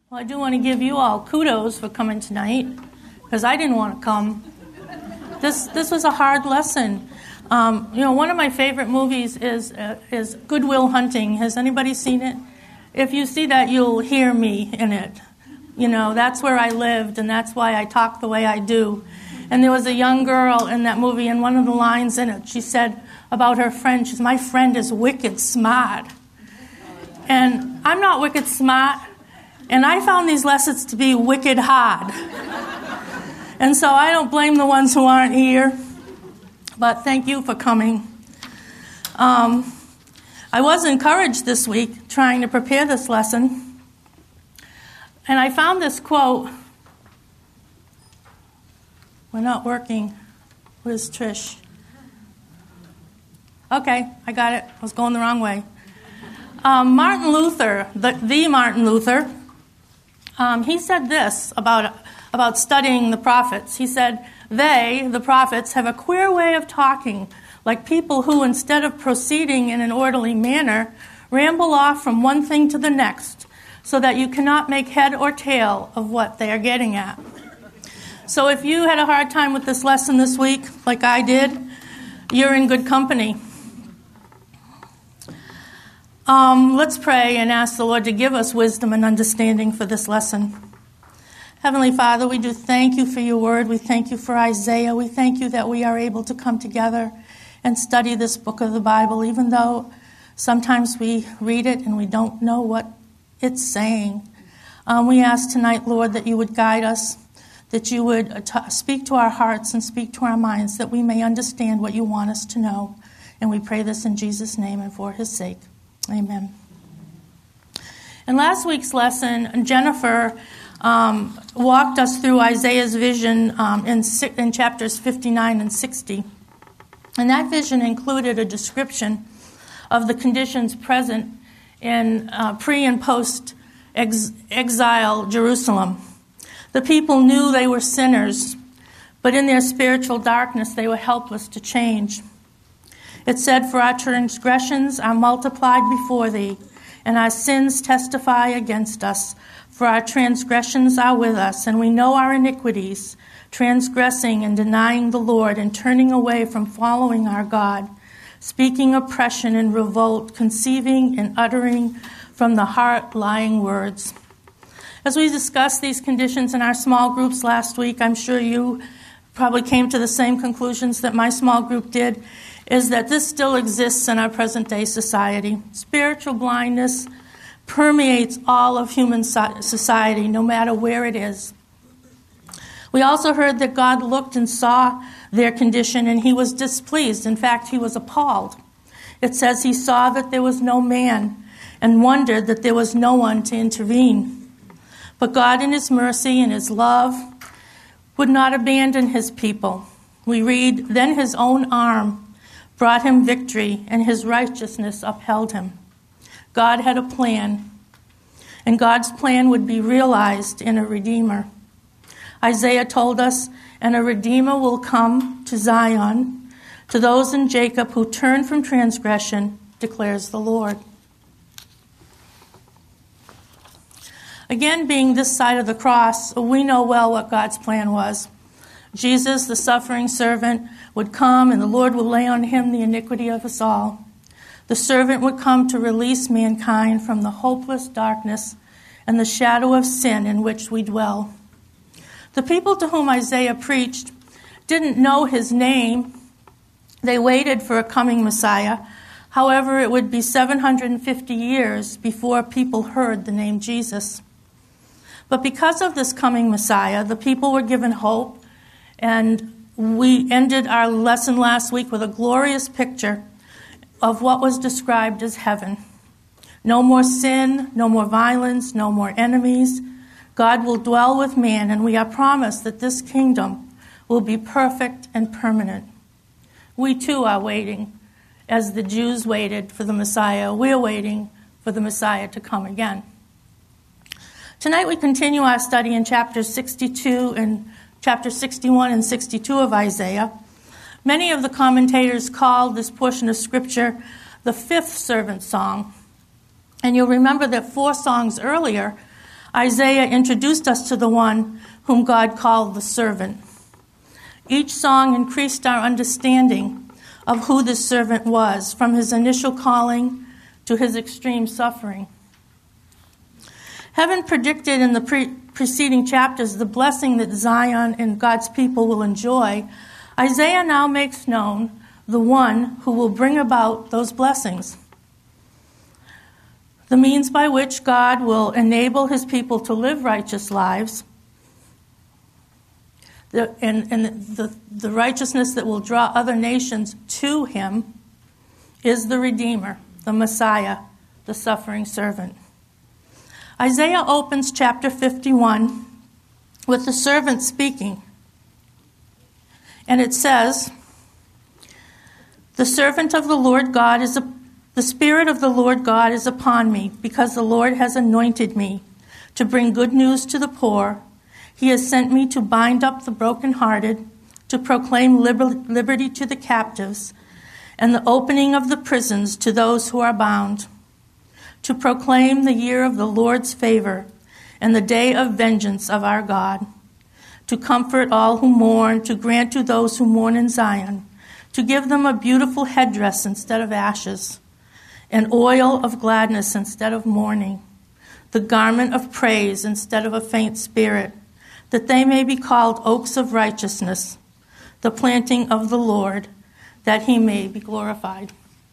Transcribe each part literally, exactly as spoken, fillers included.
Well, I do want to give you all kudos for coming tonight, because I didn't want to come. This this was a hard lesson. Um, you know, one of my favorite movies is uh, is Good Will Hunting. Has anybody seen it? If you see that, you'll hear me in it. You know, that's where I lived, and that's why I talk the way I do. And there was a young girl in that movie, and one of the lines in it, she said about her friend, she said, "My friend is wicked smart." And I'm not wicked smart. And I found these lessons to be wicked hard. And so I don't blame the ones who aren't here. But thank you for coming. Um, I was encouraged this week trying to prepare this lesson. And I found this quote. We're not working. Where's Trish? Okay, I got it. I was going the wrong way. Um, Martin Luther, the, the Martin Luther, Um, he said this about about studying the prophets. He said, they, the prophets, have a queer way of talking, like people who, instead of proceeding in an orderly manner, ramble off from one thing to the next, so that you cannot make head or tail of what they are getting at. So if you had a hard time with this lesson this week, like I did, you're in good company. Um, let's pray and ask the Lord to give us wisdom and understanding for this lesson. Heavenly Father, we do thank you for your word. We thank you for Isaiah. We thank you that we are able to come together and study this book of the Bible, even though sometimes we read it and we don't know what it's saying. Um, we ask tonight, Lord, that you would guide us, that you would t- speak to our hearts and speak to our minds, that we may understand what you want us to know. And we pray this in Jesus' name and for his sake. Amen. In last week's lesson, Jennifer um, walked us through Isaiah's vision um, in, in chapters fifty-nine and sixty. And that vision included a description of the conditions present in uh, pre- and post-exile Jerusalem. The people knew they were sinners, but in their spiritual darkness they were helpless to change. It said, "For our transgressions are multiplied before thee, and our sins testify against us. For our transgressions are with us, and we know our iniquities, transgressing and denying the Lord, and turning away from following our God, speaking oppression and revolt, conceiving and uttering from the heart lying words." As we discussed these conditions in our small groups last week, I'm sure you probably came to the same conclusions that my small group did, is that this still exists in our present-day society. Spiritual blindness permeates all of human society, no matter where it is. We also heard that God looked and saw their condition, and he was displeased. In fact, he was appalled. It says he saw that there was no man and wondered that there was no one to intervene. But God, in his mercy and his love, would not abandon his people. We read, "Then his own arm brought him victory, and his righteousness upheld him." God had a plan, and God's plan would be realized in a Redeemer. Isaiah told us, "And a Redeemer will come to Zion, to those in Jacob who turn from transgression, declares the Lord." Again, being this side of the cross, we know well what God's plan was. Jesus, the suffering servant, would come, and the Lord would lay on him the iniquity of us all. The servant would come to release mankind from the hopeless darkness and the shadow of sin in which we dwell. The people to whom Isaiah preached didn't know his name. They waited for a coming Messiah. However, it would be seven hundred fifty years before people heard the name Jesus. But because of this coming Messiah, the people were given hope, and we ended our lesson last week with a glorious picture of what was described as heaven. No more sin, no more violence, no more enemies. God will dwell with man, and we are promised that this kingdom will be perfect and permanent. We too are waiting, as the Jews waited for the Messiah. We're waiting for the Messiah to come again. Tonight we continue our study in chapters sixty-two and chapter sixty-one and sixty-two of Isaiah. Many of the commentators call this portion of Scripture the fifth servant song. And you'll remember that four songs earlier, Isaiah introduced us to the one whom God called the servant. Each song increased our understanding of who this servant was, from his initial calling to his extreme suffering. Having predicted in the pre- preceding chapters the blessing that Zion and God's people will enjoy, Isaiah now makes known the one who will bring about those blessings. The means by which God will enable his people to live righteous lives, the, and, and the, the righteousness that will draw other nations to him, is the Redeemer, the Messiah, the suffering servant. Isaiah opens chapter fifty-one with the servant speaking. And it says, The servant of the Lord God is a, the Spirit of the Lord God is upon me, because the Lord has anointed me to bring good news to the poor. He has sent me to bind up the brokenhearted, to proclaim liber- liberty to the captives, and the opening of the prisons to those who are bound, to proclaim the year of the Lord's favor and the day of vengeance of our God, to comfort all who mourn, to grant to those who mourn in Zion, to give them a beautiful headdress instead of ashes, an oil of gladness instead of mourning, the garment of praise instead of a faint spirit, that they may be called oaks of righteousness, the planting of the Lord, that he may be glorified.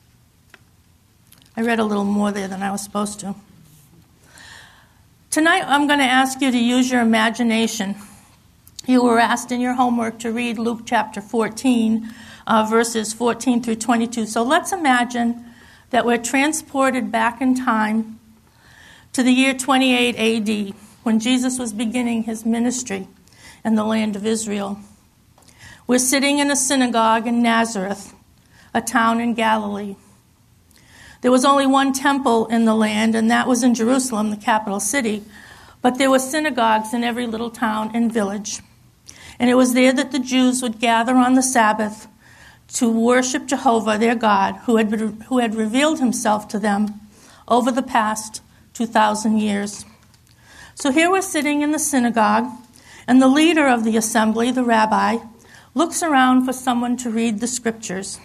I read a little more there than I was supposed to. Tonight I'm going to ask you to use your imagination. You were asked in your homework to read Luke chapter fourteen, uh, verses fourteen through twenty-two. So let's imagine that we're transported back in time to the year twenty-eight A D, when Jesus was beginning his ministry in the land of Israel. We're sitting in a synagogue in Nazareth, a town in Galilee. There was only one temple in the land, and that was in Jerusalem, the capital city. But there were synagogues in every little town and village. And it was there that the Jews would gather on the Sabbath to worship Jehovah, their God, who had, been, who had revealed himself to them over the past two thousand years. So here we're sitting in the synagogue, and the leader of the assembly, the rabbi, looks around for someone to read the scriptures.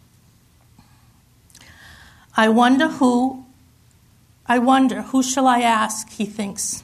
I wonder who, I wonder, who shall I ask, he thinks.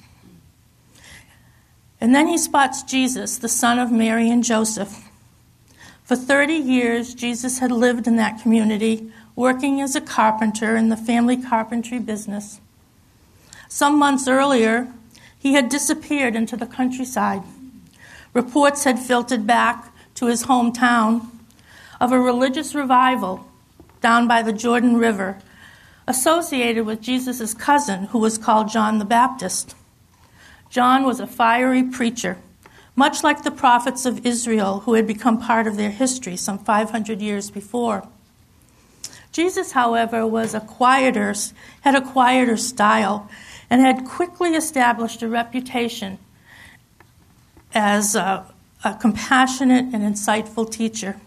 And then he spots Jesus, the son of Mary and Joseph. For thirty years, Jesus had lived in that community, working as a carpenter in the family carpentry business. Some months earlier, he had disappeared into the countryside. Reports had filtered back to his hometown of a religious revival down by the Jordan River, associated with Jesus' cousin, who was called John the Baptist. John was a fiery preacher, much like the prophets of Israel who had become part of their history some five hundred years before. Jesus, however, was a quieter, had a quieter style, and had quickly established a reputation as a, a compassionate and insightful teacher.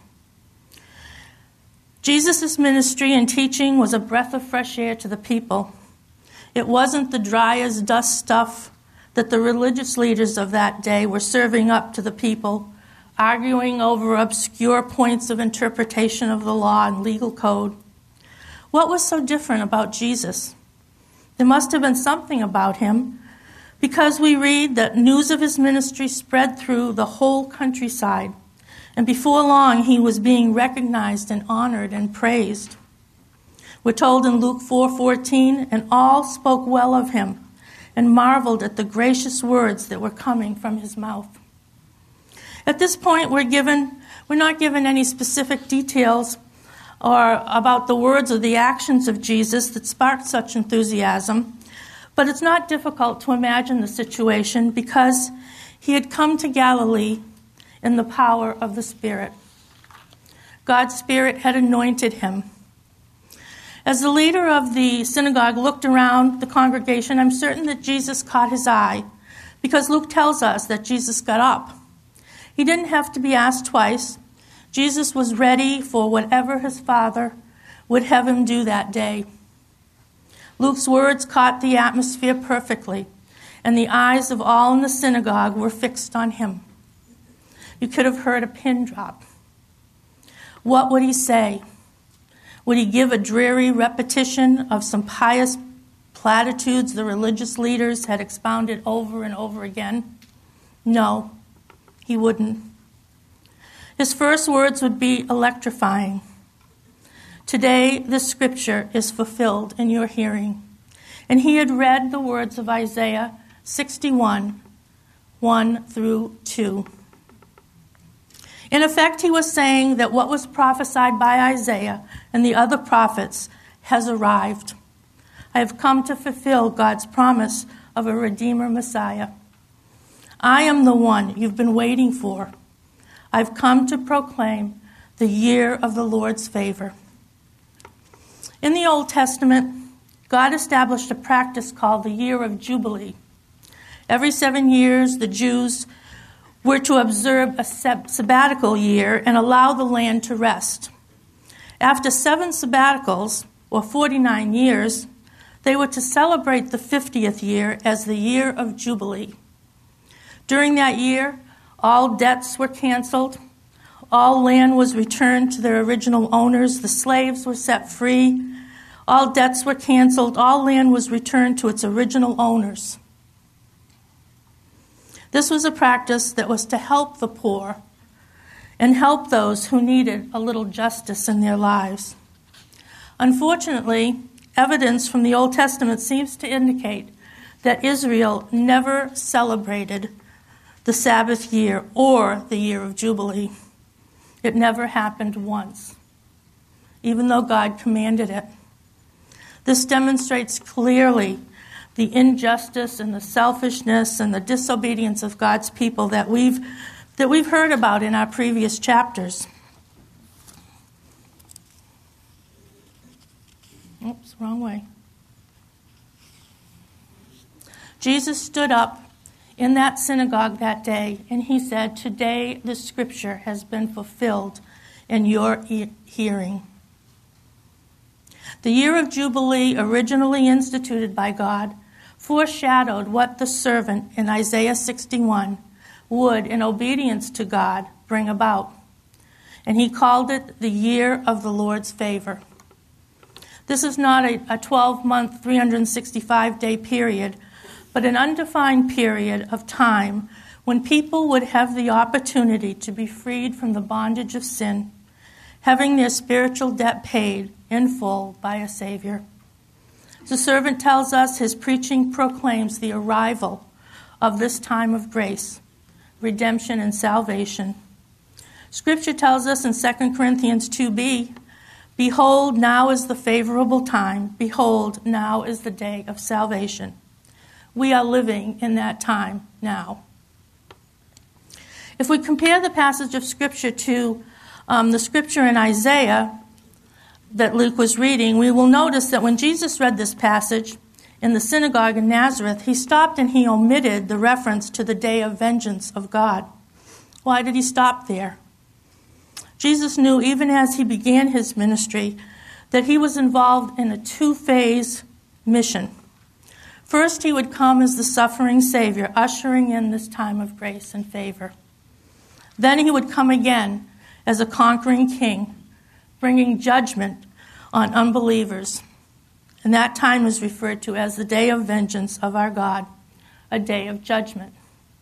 Jesus' ministry and teaching was a breath of fresh air to the people. It wasn't the dry as dust stuff that the religious leaders of that day were serving up to the people, arguing over obscure points of interpretation of the law and legal code. What was so different about Jesus? There must have been something about him, because we read that news of his ministry spread through the whole countryside. And before long, he was being recognized and honored and praised. We're told in Luke four fourteen, and all spoke well of him and marveled at the gracious words that were coming from his mouth. At this point, we're given, we're not given any specific details or about the words or the actions of Jesus that sparked such enthusiasm, but it's not difficult to imagine the situation because he had come to Galilee in the power of the Spirit. God's Spirit had anointed him. As the leader of the synagogue looked around the congregation, I'm certain that Jesus caught his eye, because Luke tells us that Jesus got up. He didn't have to be asked twice. Jesus was ready for whatever his Father would have him do that day. Luke's words caught the atmosphere perfectly, and the eyes of all in the synagogue were fixed on him. You could have heard a pin drop. What would he say? Would he give a dreary repetition of some pious platitudes the religious leaders had expounded over and over again? No, he wouldn't. His first words would be electrifying. Today, this scripture is fulfilled in your hearing. And he had read the words of Isaiah sixty-one, one through two. In effect, he was saying that what was prophesied by Isaiah and the other prophets has arrived. I have come to fulfill God's promise of a Redeemer Messiah. I am the one you've been waiting for. I've come to proclaim the year of the Lord's favor. In the Old Testament, God established a practice called the Year of Jubilee. Every seven years, the Jews were to observe a sabbatical year and allow the land to rest. After seven sabbaticals, or forty-nine years, they were to celebrate the fiftieth year as the Year of Jubilee. During that year, all debts were canceled, all land was returned to their original owners, the slaves were set free, all debts were canceled, all land was returned to its original owners. This was a practice that was to help the poor and help those who needed a little justice in their lives. Unfortunately, evidence from the Old Testament seems to indicate that Israel never celebrated the Sabbath year or the Year of Jubilee. It never happened once, even though God commanded it. This demonstrates clearly the injustice and the selfishness and the disobedience of God's people that we've that we've heard about in our previous chapters. Oops, wrong way. Jesus stood up in that synagogue that day, and he said, "Today the scripture has been fulfilled in your e- hearing." The Year of Jubilee, originally instituted by God, foreshadowed what the servant in Isaiah sixty-one would, in obedience to God, bring about. And he called it the Year of the Lord's Favor. This is not a twelve-month, three hundred sixty-five day period, but an undefined period of time when people would have the opportunity to be freed from the bondage of sin, having their spiritual debt paid in full by a Savior. The servant tells us his preaching proclaims the arrival of this time of grace, redemption, and salvation. Scripture tells us in Second Corinthians two b, "Behold, now is the favorable time. Behold, now is the day of salvation." We are living in that time now. If we compare the passage of Scripture to um, the Scripture in Isaiah that Luke was reading, we will notice that when Jesus read this passage in the synagogue in Nazareth, he stopped and he omitted the reference to the day of vengeance of God. Why did he stop there? Jesus knew, even as he began his ministry, that he was involved in a two-phase mission. First, he would come as the suffering Savior, ushering in this time of grace and favor. Then he would come again as a conquering king, bringing judgment on unbelievers. And that time is referred to as the day of vengeance of our God, a day of judgment.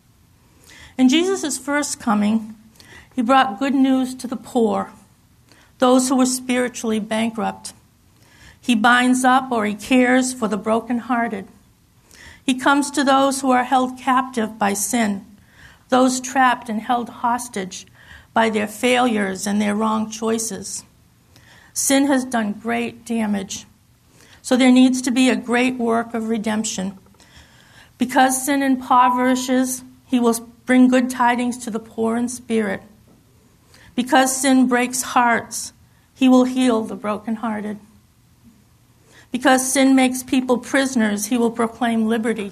In Jesus' first coming, he brought good news to the poor, those who were spiritually bankrupt. He binds up or he cares for the brokenhearted. He comes to those who are held captive by sin, those trapped and held hostage by their failures and their wrong choices. Sin has done great damage, so there needs to be a great work of redemption. Because sin impoverishes, he will bring good tidings to the poor in spirit. Because sin breaks hearts, he will heal the brokenhearted. Because sin makes people prisoners, he will proclaim liberty.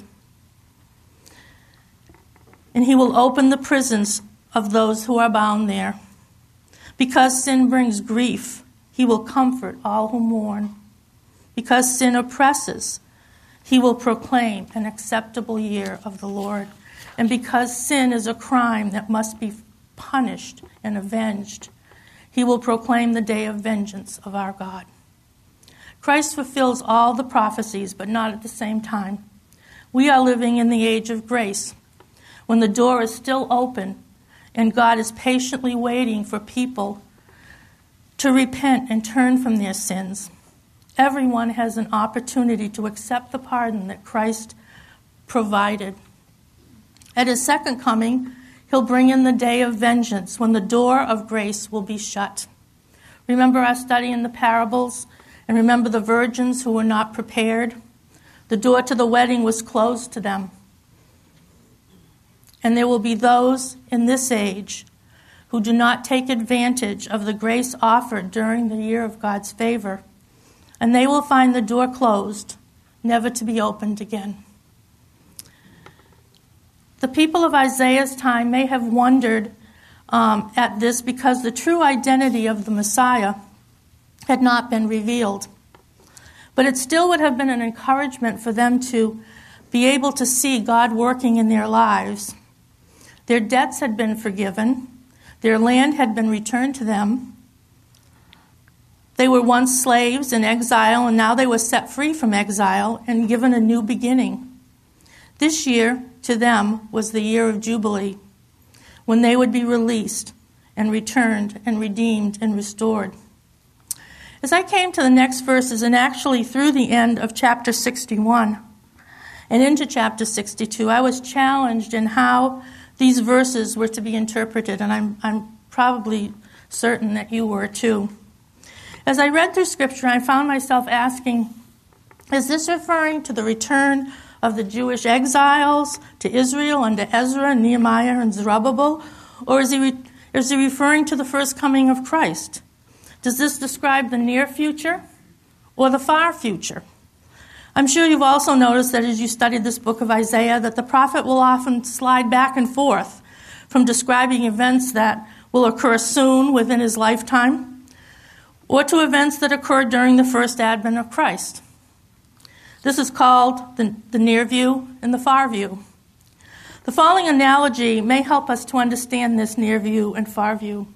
And he will open the prisons of those who are bound there. Because sin brings grief, he will comfort all who mourn. Because sin oppresses, he will proclaim an acceptable year of the Lord. And because sin is a crime that must be punished and avenged, he will proclaim the day of vengeance of our God. Christ fulfills all the prophecies, but not at the same time. We are living in the age of grace, when the door is still open and God is patiently waiting for people to repent and turn from their sins. Everyone has an opportunity to accept the pardon that Christ provided. At his second coming, he'll bring in the day of vengeance, when the door of grace will be shut. Remember our study in the parables? And remember the virgins who were not prepared? The door to the wedding was closed to them. And there will be those in this age who do not take advantage of the grace offered during the year of God's favor. And they will find the door closed, never to be opened again. The people of Isaiah's time may have wondered um, at this because the true identity of the Messiah had not been revealed. But it still would have been an encouragement for them to be able to see God working in their lives. Their debts had been forgiven. Their land had been returned to them. They were once slaves in exile, and now they were set free from exile and given a new beginning. This year, to them, was the year of Jubilee, when they would be released and returned and redeemed and restored. As I came to the next verses, and actually through the end of chapter sixty-one and into chapter sixty-two, I was challenged in how these verses were to be interpreted, and I'm, I'm probably certain that you were too. As I read through Scripture, I found myself asking, is this referring to the return of the Jewish exiles to Israel under Ezra, Nehemiah, and Zerubbabel? Or is he, re- is he referring to the first coming of Christ? Does this describe the near future or the far future? I'm sure you've also noticed that as you studied this book of Isaiah, that the prophet will often slide back and forth from describing events that will occur soon within his lifetime, or to events that occurred during the first advent of Christ. This is called the, the near view and the far view. The following analogy may help us to understand this near view and far view.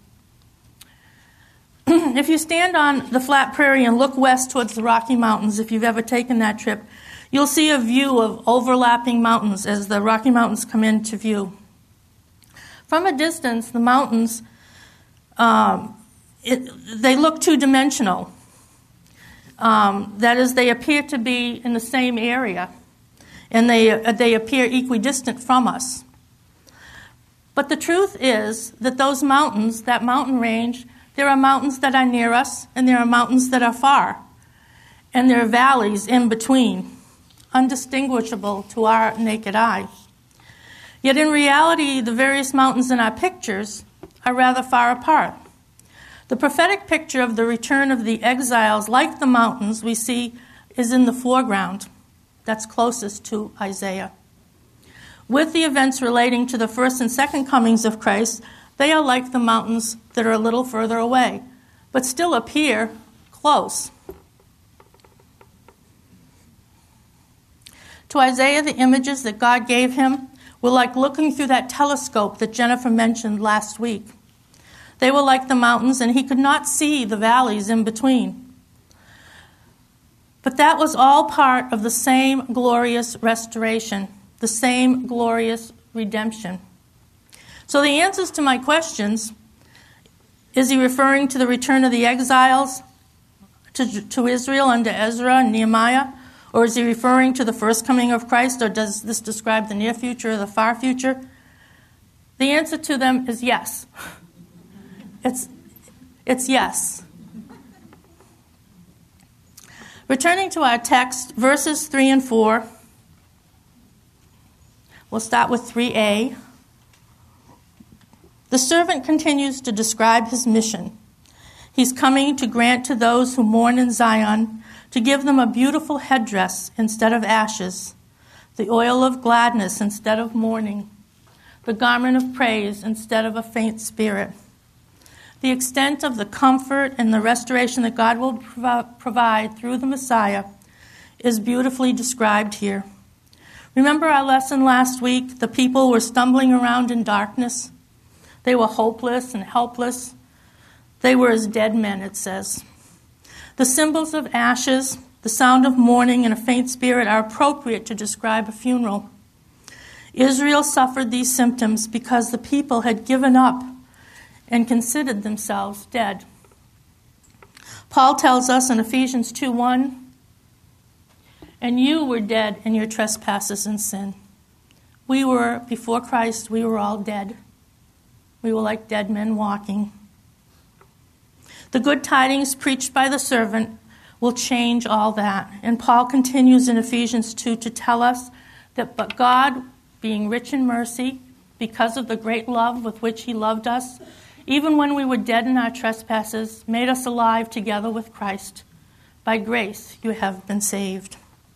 If you stand on the flat prairie and look west towards the Rocky Mountains, if you've ever taken that trip, you'll see a view of overlapping mountains as the Rocky Mountains come into view. From a distance, the mountains, um, it, they look two-dimensional. Um, that is, they appear to be in the same area, and they, uh, they appear equidistant from us. But the truth is that those mountains, that mountain range, there are mountains that are near us, and there are mountains that are far. And there are valleys in between, undistinguishable to our naked eye. Yet in reality, the various mountains in our pictures are rather far apart. The prophetic picture of the return of the exiles, like the mountains we see, is in the foreground. That's closest to Isaiah. With the events relating to the first and second comings of Christ, they are like the mountains that are a little further away, but still appear close. To Isaiah, the images that God gave him were like looking through that telescope that Jennifer mentioned last week. They were like the mountains, and he could not see the valleys in between. But that was all part of the same glorious restoration, the same glorious redemption. So the answers to my questions, is he referring to the return of the exiles to, to Israel under Ezra and Nehemiah? Or is he referring to the first coming of Christ? Or does this describe the near future or the far future? The answer to them is yes. It's, it's yes. Returning to our text, verses three and four. We'll start with three a. The servant continues to describe his mission. He's coming to grant to those who mourn in Zion, to give them a beautiful headdress instead of ashes, the oil of gladness instead of mourning, the garment of praise instead of a faint spirit. The extent of the comfort and the restoration that God will provi- provide through the Messiah is beautifully described here. Remember our lesson last week? The people were stumbling around in darkness. They were hopeless and helpless. They were as dead men, it says. The symbols of ashes, the sound of mourning, and a faint spirit are appropriate to describe a funeral. Israel suffered these symptoms because the people had given up and considered themselves dead. Paul tells us in Ephesians two one, "And you were dead in your trespasses and sin." We were, before Christ, we were all dead. We were like dead men walking. The good tidings preached by the servant will change all that. And Paul continues in Ephesians two to tell us that but God, being rich in mercy, because of the great love with which he loved us, even when we were dead in our trespasses, made us alive together with Christ. By grace you have been saved.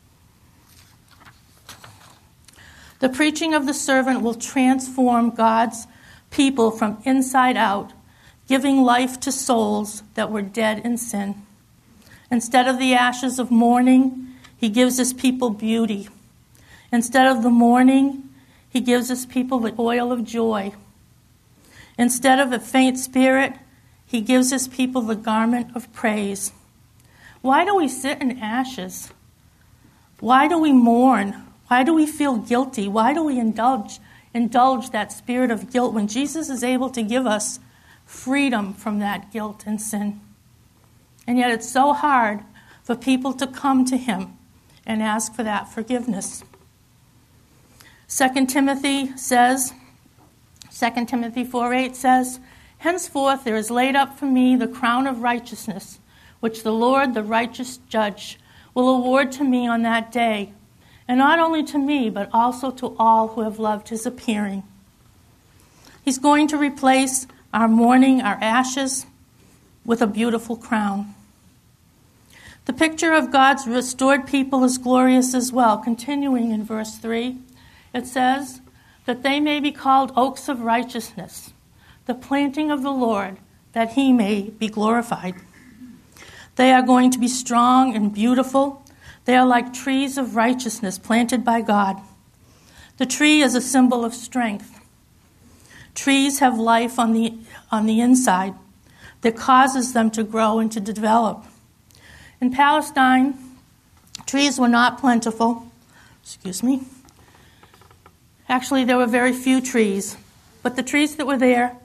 The preaching of the servant will transform God's people from inside out, giving life to souls that were dead in sin. Instead of the ashes of mourning, he gives his people beauty. Instead of the mourning, he gives his people the oil of joy. Instead of a faint spirit, he gives his people the garment of praise. Why do we sit in ashes? Why do we mourn? Why do we feel guilty? Why do we indulge, indulge that spirit of guilt when Jesus is able to give us freedom from that guilt and sin? And yet it's so hard for people to come to him and ask for that forgiveness. Second Timothy says, Second Timothy four eight says, "Henceforth there is laid up for me the crown of righteousness, which the Lord, the righteous judge, will award to me on that day, and not only to me, but also to all who have loved his appearing." He's going to replace our mourning, our ashes, with a beautiful crown. The picture of God's restored people is glorious as well. Continuing in verse three, it says, "That they may be called oaks of righteousness, the planting of the Lord, that he may be glorified." They are going to be strong and beautiful. They are like trees of righteousness planted by God. The tree is a symbol of strength. Trees have life on the, on the inside that causes them to grow and to develop. In Palestine, trees were not plentiful. Excuse me. Actually, there were very few trees, but the trees that were there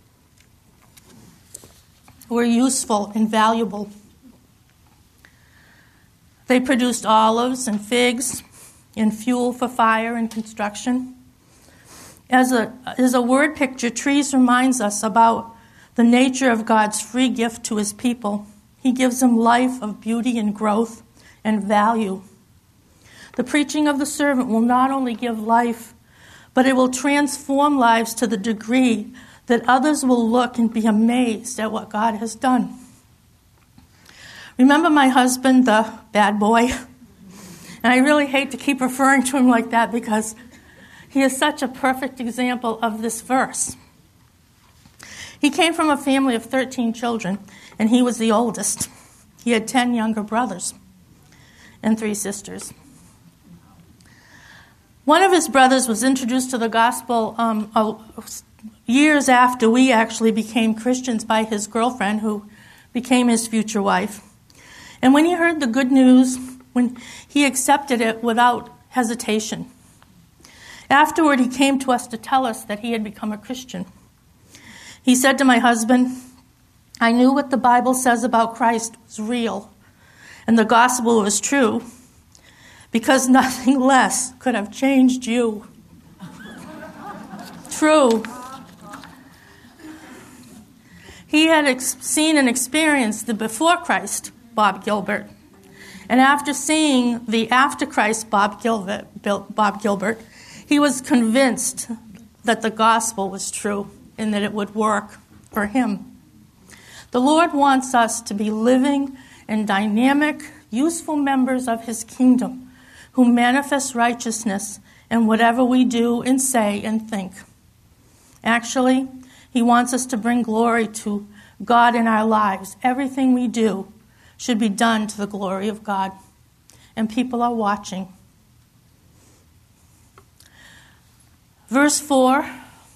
were useful and valuable. They produced olives and figs and fuel for fire and construction. As a, as a word picture, trees reminds us about the nature of God's free gift to his people. He gives them life of beauty and growth and value. The preaching of the servant will not only give life, but it will transform lives to the degree that others will look and be amazed at what God has done. Remember my husband, the bad boy? And I really hate to keep referring to him like that because he is such a perfect example of this verse. He came from a family of thirteen children, and he was the oldest. He had ten younger brothers and three sisters. One of his brothers was introduced to the gospel um, uh, years after we actually became Christians by his girlfriend, who became his future wife. And when he heard the good news, when he accepted it without hesitation. Afterward, he came to us to tell us that he had become a Christian. He said to my husband, "I knew what the Bible says about Christ was real, and the gospel was true, because nothing less could have changed you." True. He had ex- seen and experienced the before Christ Bob Gilbert. And after seeing the after Christ Bob Gilbert, Bob Gilbert, he was convinced that the gospel was true and that it would work for him. The Lord wants us to be living and dynamic, useful members of his kingdom who manifest righteousness in whatever we do and say and think. Actually, he wants us to bring glory to God in our lives. Everything we do should be done to the glory of God. and people are watching. Verse four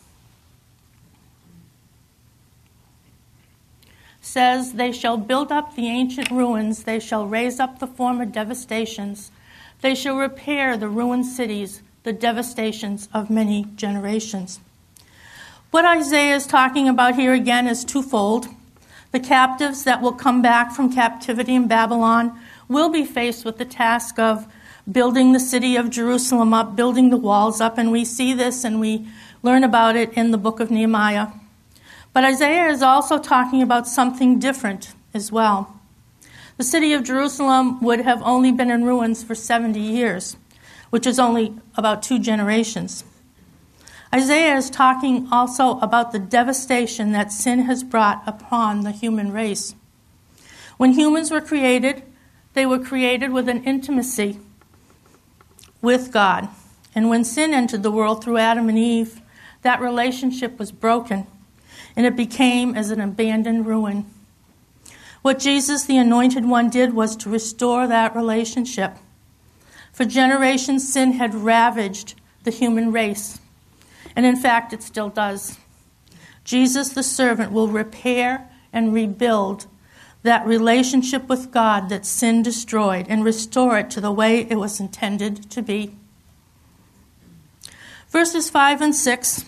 says, "They shall build up the ancient ruins, they shall raise up the former devastations, they shall repair the ruined cities, the devastations of many generations." What Isaiah is talking about here again is twofold. The captives that will come back from captivity in Babylon will be faced with the task of building the city of Jerusalem up, building the walls up, and we see this and we learn about it in the book of Nehemiah. But Isaiah is also talking about something different as well. The city of Jerusalem would have only been in ruins for seventy years, which is only about two generations. Isaiah is talking also about the devastation that sin has brought upon the human race. When humans were created, they were created with an intimacy with God. And when sin entered the world through Adam and Eve, that relationship was broken, and it became as an abandoned ruin. What Jesus, the Anointed One, did was to restore that relationship. For generations, sin had ravaged the human race, and in fact, it still does. Jesus, the servant, will repair and rebuild that relationship with God that sin destroyed and restore it to the way it was intended to be. Verses five and six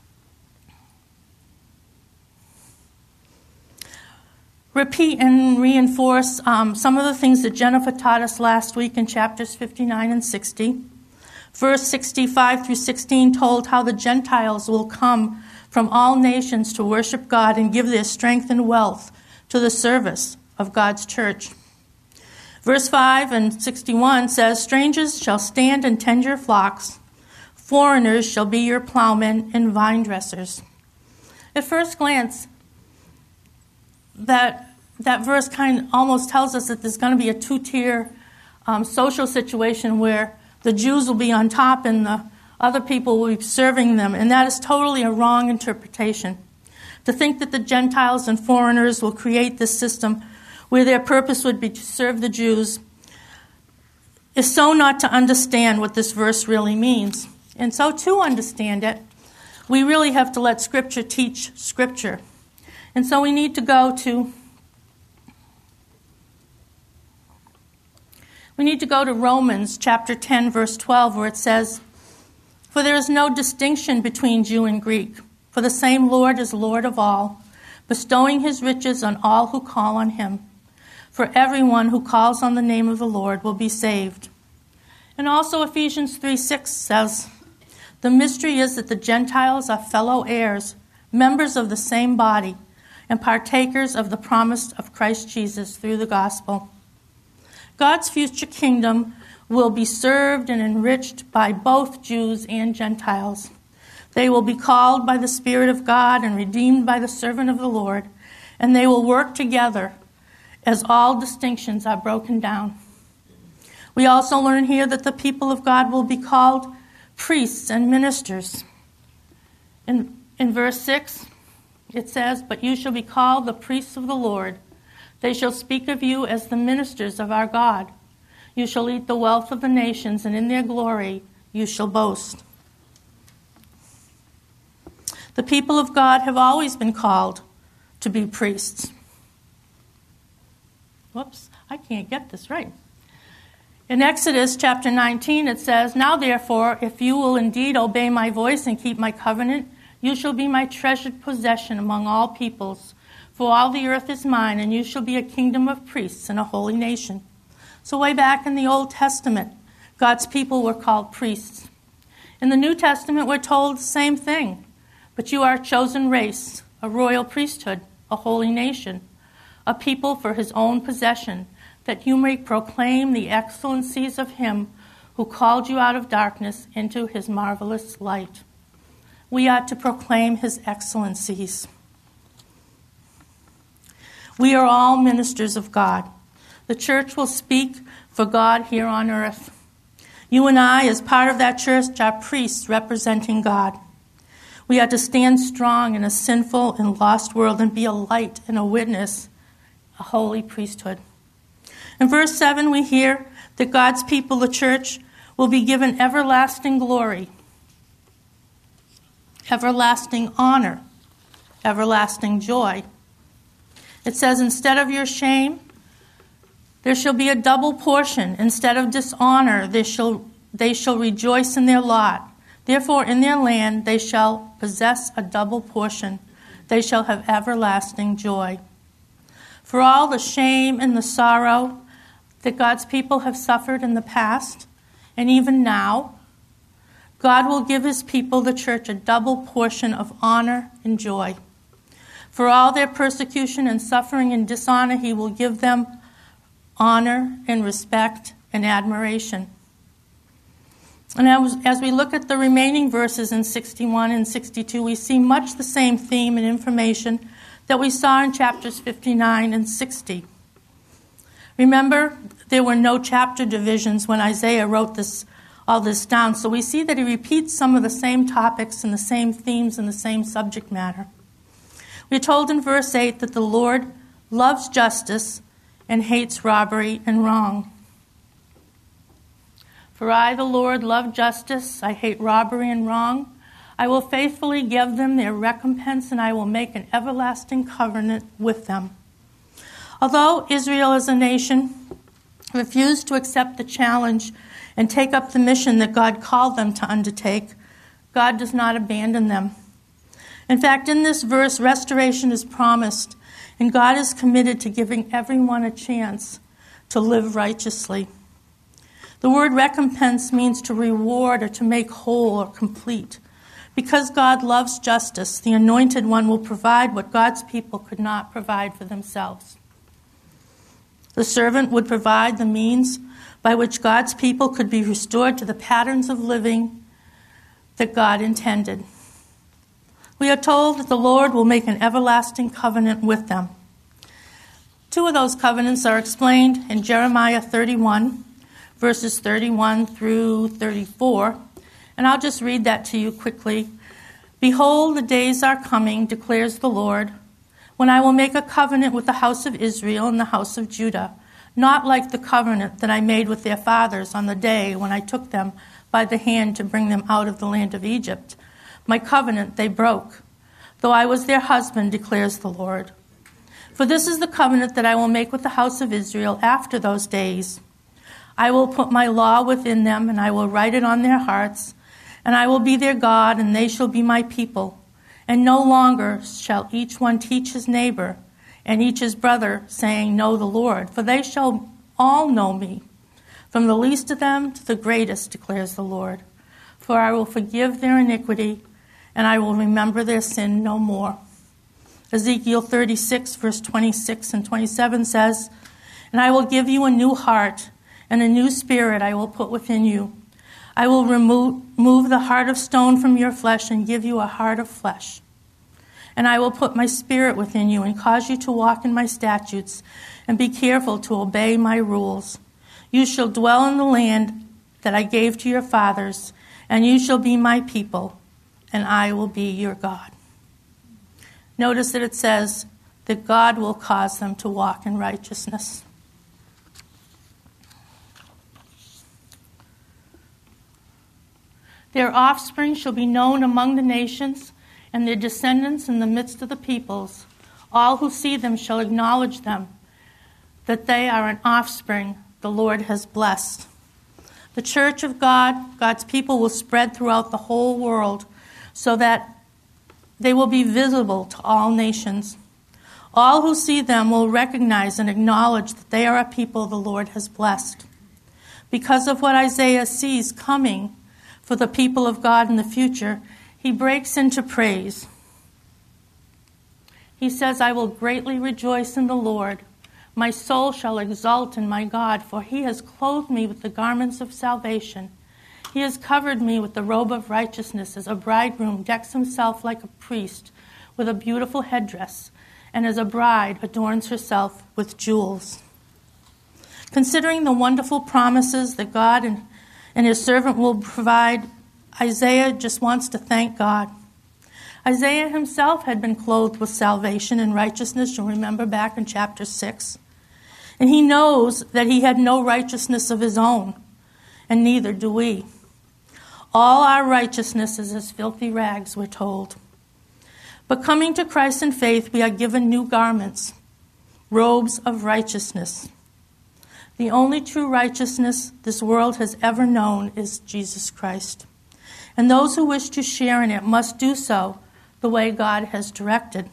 repeat and reinforce um, some of the things that Jennifer taught us last week in chapters fifty-nine and sixty. Verse sixty-five through sixteen told how the Gentiles will come from all nations to worship God and give their strength and wealth to the service of God's church. Verse five and sixty-one says, "Strangers shall stand and tend your flocks. Foreigners shall be your plowmen and vine dressers." At first glance, that, that verse kind of almost tells us that there's going to be a two-tier um, social situation where the Jews will be on top and the other people will be serving them. And that is totally a wrong interpretation. To think that the Gentiles and foreigners will create this system where their purpose would be to serve the Jews is so not to understand what this verse really means. And so to understand it, we really have to let Scripture teach Scripture. And so we need to go to We need to go to Romans chapter ten, verse twelve, where it says, "For there is no distinction between Jew and Greek, for the same Lord is Lord of all, bestowing his riches on all who call on him. For everyone who calls on the name of the Lord will be saved." And also Ephesians three six says, "The mystery is that the Gentiles are fellow heirs, members of the same body, and partakers of the promise of Christ Jesus through the gospel." God's future kingdom will be served and enriched by both Jews and Gentiles. They will be called by the Spirit of God and redeemed by the servant of the Lord, and they will work together as all distinctions are broken down. We also learn here that the people of God will be called priests and ministers. In, in verse six, it says, "But you shall be called the priests of the Lord. They shall speak of you as the ministers of our God. You shall eat the wealth of the nations, and in their glory you shall boast." The people of God have always been called to be priests. Whoops, I can't get this right. In Exodus chapter nineteen, it says, "Now therefore, if you will indeed obey my voice and keep my covenant, you shall be my treasured possession among all peoples. For all the earth is mine, and you shall be a kingdom of priests and a holy nation." So way back in the Old Testament, God's people were called priests. In the New Testament, we're told the same thing. "But you are a chosen race, a royal priesthood, a holy nation, a people for his own possession, that you may proclaim the excellencies of him who called you out of darkness into his marvelous light." We are to proclaim his excellencies. We are all ministers of God. The church will speak for God here on earth. You and I, as part of that church, are priests representing God. We are to stand strong in a sinful and lost world and be a light and a witness, a holy priesthood. In verse seven, we hear that God's people, the church, will be given everlasting glory, everlasting honor, everlasting joy. It says, instead of your shame, there shall be a double portion. Instead of dishonor, they shall, they shall rejoice in their lot. Therefore, in their land they shall possess a double portion. They shall have everlasting joy. For all the shame and the sorrow that God's people have suffered in the past, and even now, God will give his people, the church, a double portion of honor and joy. For all their persecution and suffering and dishonor, he will give them honor and respect and admiration. And as, as we look at the remaining verses in sixty-one and sixty-two, we see much the same theme and information that we saw in chapters fifty-nine and sixty. Remember, there were no chapter divisions when Isaiah wrote this, all this down, so we see that he repeats some of the same topics and the same themes and the same subject matter. We're told in verse eight that the Lord loves justice and hates robbery and wrong. For I, the Lord, love justice, I hate robbery and wrong. I will faithfully give them their recompense, and I will make an everlasting covenant with them. Although Israel as a nation refused to accept the challenge and take up the mission that God called them to undertake, God does not abandon them. In fact, in this verse, restoration is promised, and God is committed to giving everyone a chance to live righteously. The word recompense means to reward or to make whole or complete. Because God loves justice, the Anointed One will provide what God's people could not provide for themselves. The servant would provide the means by which God's people could be restored to the patterns of living that God intended. We are told that the Lord will make an everlasting covenant with them. Two of those covenants are explained in Jeremiah thirty-one, verses thirty-one through thirty-four, and I'll just read that to you quickly. Behold, the days are coming, declares the Lord, when I will make a covenant with the house of Israel and the house of Judah, not like the covenant that I made with their fathers on the day when I took them by the hand to bring them out of the land of Egypt. My covenant they broke, though I was their husband, declares the Lord. For this is the covenant that I will make with the house of Israel after those days. I will put my law within them, and I will write it on their hearts, and I will be their God, and they shall be my people. And no longer shall each one teach his neighbor, and each his brother, saying, Know the Lord, for they shall all know me, from the least of them to the greatest, declares the Lord. For I will forgive their iniquity, and I will remember their sin no more. Ezekiel thirty-six, verse twenty-six and twenty-seven says, And I will give you a new heart, and a new spirit I will put within you. I will remove, remove the heart of stone from your flesh and give you a heart of flesh. And I will put my spirit within you and cause you to walk in my statutes and be careful to obey my rules. You shall dwell in the land that I gave to your fathers, and you shall be my people, and I will be your God. Notice that it says that God will cause them to walk in righteousness. Their offspring shall be known among the nations, and their descendants in the midst of the peoples. All who see them shall acknowledge them, that they are an offspring the Lord has blessed. The church of God, God's people, will spread throughout the whole world so that they will be visible to all nations. All who see them will recognize and acknowledge that they are a people the Lord has blessed. Because of what Isaiah sees coming for the people of God in the future, he breaks into praise. He says, I will greatly rejoice in the Lord. My soul shall exult in my God, for he has clothed me with the garments of salvation. He has covered me with the robe of righteousness, as a bridegroom decks himself like a priest with a beautiful headdress, and as a bride adorns herself with jewels. Considering the wonderful promises that God and, and his servant will provide, Isaiah just wants to thank God. Isaiah himself had been clothed with salvation and righteousness. You'll remember back in chapter six. And he knows that he had no righteousness of his own, and neither do we. All our righteousness is as filthy rags, we're told. But coming to Christ in faith, we are given new garments, robes of righteousness. The only true righteousness this world has ever known is Jesus Christ. And those who wish to share in it must do so the way God has directed.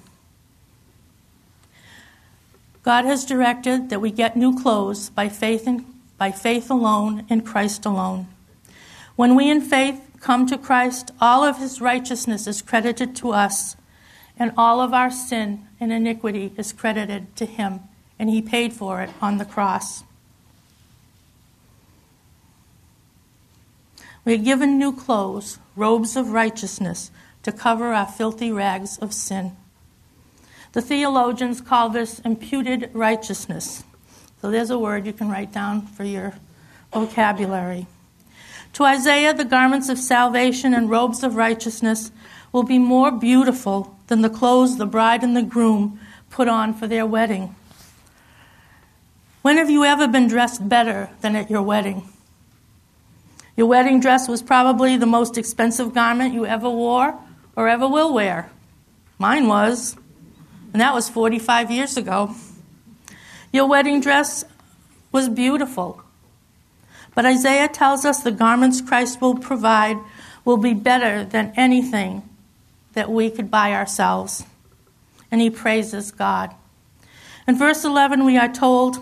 God has directed that we get new clothes by faith in, by faith alone in Christ alone. When we in faith come to Christ, all of his righteousness is credited to us, and all of our sin and iniquity is credited to him, and he paid for it on the cross. We are given new clothes, robes of righteousness, to cover our filthy rags of sin. The theologians call this imputed righteousness. So there's a word you can write down for your vocabulary. To Isaiah, the garments of salvation and robes of righteousness will be more beautiful than the clothes the bride and the groom put on for their wedding. When have you ever been dressed better than at your wedding? Your wedding dress was probably the most expensive garment you ever wore or ever will wear. Mine was, and that was forty-five years ago. Your wedding dress was beautiful. But Isaiah tells us the garments Christ will provide will be better than anything that we could buy ourselves. And he praises God. In verse eleven, we are told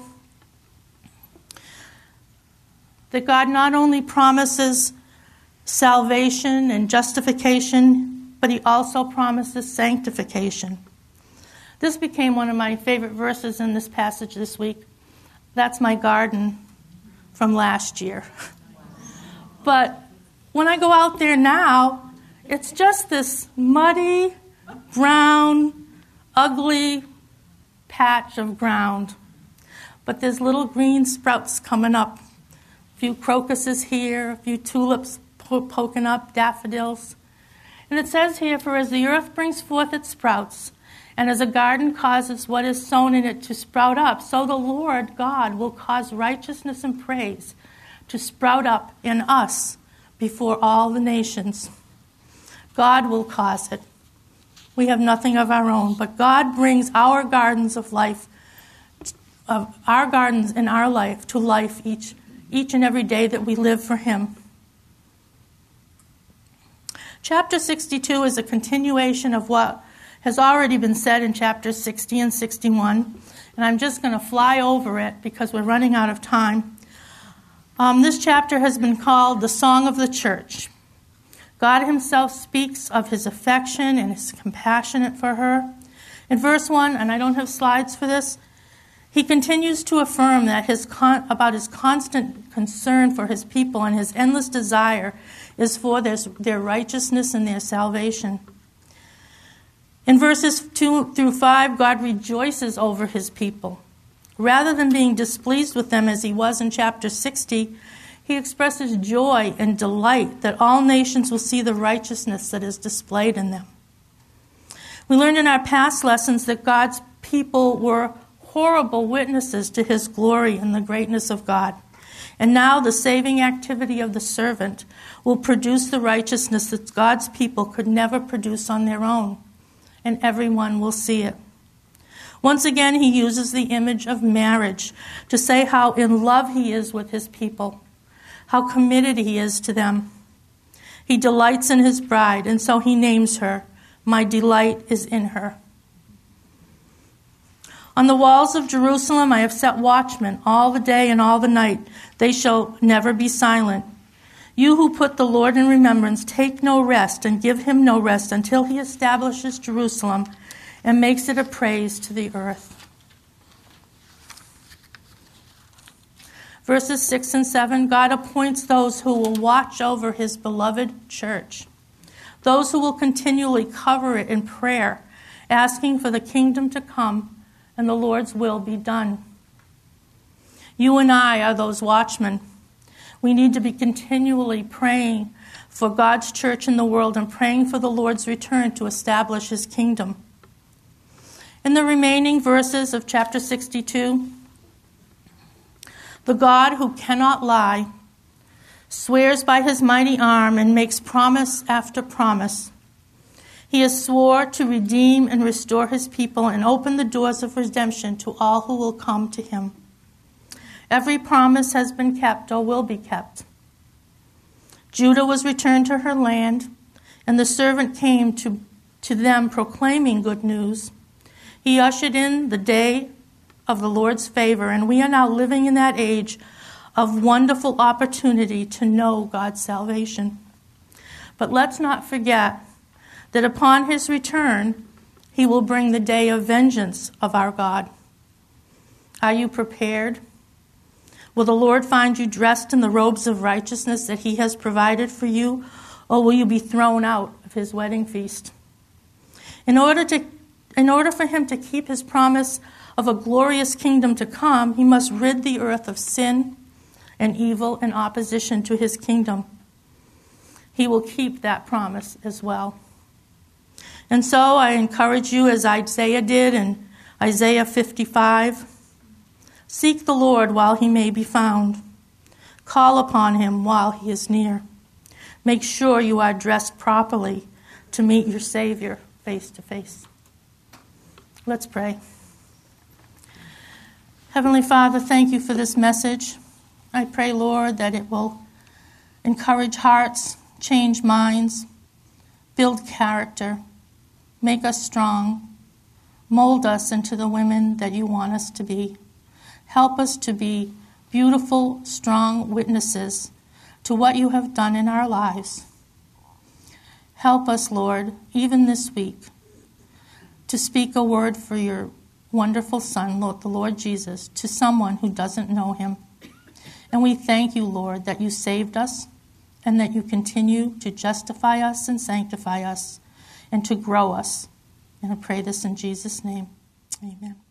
that God not only promises salvation and justification, but he also promises sanctification. This became one of my favorite verses in this passage this week. That's my garden from last year. But when I go out there now, it's just this muddy, brown, ugly patch of ground. But there's little green sprouts coming up. A few crocuses here, a few tulips po- poking up, daffodils. And it says here, for as the earth brings forth its sprouts, and as a garden causes what is sown in it to sprout up, so the Lord God will cause righteousness and praise to sprout up in us before all the nations. God will cause it. We have nothing of our own, but God brings our gardens of life, of our gardens in our life, to life each, each and every day that we live for him. Chapter sixty-two is a continuation of what has already been said in chapters sixty and sixty-one, and I'm just going to fly over it because we're running out of time. Um, this chapter has been called the Song of the Church. God himself speaks of his affection and is compassionate for her. In verse one, and I don't have slides for this, he continues to affirm that his con- about his constant concern for his people and his endless desire is for their, their righteousness and their salvation. In verses two through five, God rejoices over his people. Rather than being displeased with them as he was in chapter sixty, he expresses joy and delight that all nations will see the righteousness that is displayed in them. We learned in our past lessons that God's people were horrible witnesses to his glory and the greatness of God. And now the saving activity of the servant will produce the righteousness that God's people could never produce on their own. And everyone will see it. Once again, he uses the image of marriage to say how in love he is with his people, how committed he is to them. He delights in his bride, and so he names her, "My delight is in her." On the walls of Jerusalem I have set watchmen all the day and all the night. They shall never be silent. You who put the Lord in remembrance, take no rest and give him no rest until he establishes Jerusalem and makes it a praise to the earth. Verses six and seven, God appoints those who will watch over his beloved church, those who will continually cover it in prayer, asking for the kingdom to come and the Lord's will be done. You and I are those watchmen. We need to be continually praying for God's church in the world and praying for the Lord's return to establish his kingdom. In the remaining verses of chapter sixty-two, The God who cannot lie swears by his mighty arm and makes promise after promise. He has swore to redeem and restore his people and open the doors of redemption to all who will come to him. Every promise has been kept or will be kept. Judah was returned to her land, and the servant came to, to them proclaiming good news. He ushered in the day of the Lord's favor, and we are now living in that age of wonderful opportunity to know God's salvation. But let's not forget that upon his return, he will bring the day of vengeance of our God. Are you prepared? Will the Lord find you dressed in the robes of righteousness that he has provided for you, or will you be thrown out of his wedding feast? In order to, in order for him to keep his promise of a glorious kingdom to come, he must rid the earth of sin and evil and opposition to his kingdom. He will keep that promise as well. And so I encourage you, as Isaiah did in Isaiah fifty-five, seek the Lord while he may be found. Call upon him while he is near. Make sure you are dressed properly to meet your Savior face to face. Let's pray. Heavenly Father, thank you for this message. I pray, Lord, that it will encourage hearts, change minds, build character, make us strong, mold us into the women that you want us to be. Help us to be beautiful, strong witnesses to what you have done in our lives. Help us, Lord, even this week, to speak a word for your wonderful Son, Lord, the Lord Jesus, to someone who doesn't know him. And we thank you, Lord, that you saved us and that you continue to justify us and sanctify us and to grow us. And I pray this in Jesus' name. Amen.